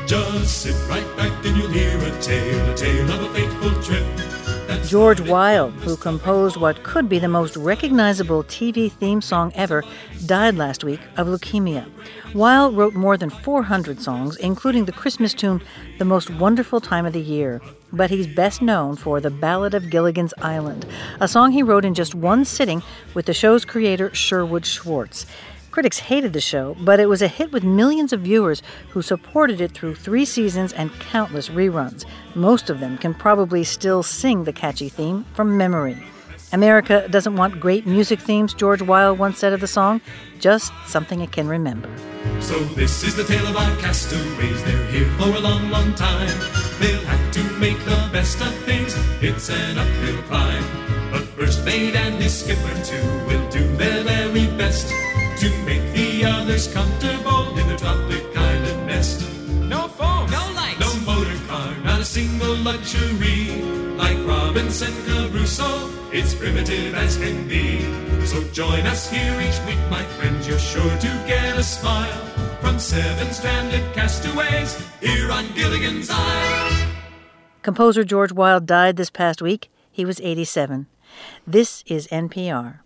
Just sit right back and you'll hear a tale of a fateful trip. George Weil, who composed what could be the most recognizable TV theme song ever, died last week of leukemia. Weil wrote more than 400 songs, including the Christmas tune The Most Wonderful Time of the Year. But he's best known for The Ballad of Gilligan's Island, a song he wrote in just one sitting with the show's creator, Sherwood Schwartz. Critics hated the show, but it was a hit with millions of viewers who supported it through 3 seasons and countless reruns. Most of them can probably still sing the catchy theme from memory. America doesn't want great music themes, George Weil once said of the song, just something it can remember. So this is the tale of our castaways. They're here for a long, long time. They'll have to make the best of things. It's an uphill climb. But First Mate and his skipper too will do their very best to make the others comfortable in their tropic island nest. No phone, no lights, no motor car, not a single luxury. Like Robinson Crusoe, it's primitive as can be. So join us here each week, my friends. You're sure to get a smile from 7 stranded castaways here on Gilligan's Isle. Composer George Weil died this past week. He was 87. This is NPR.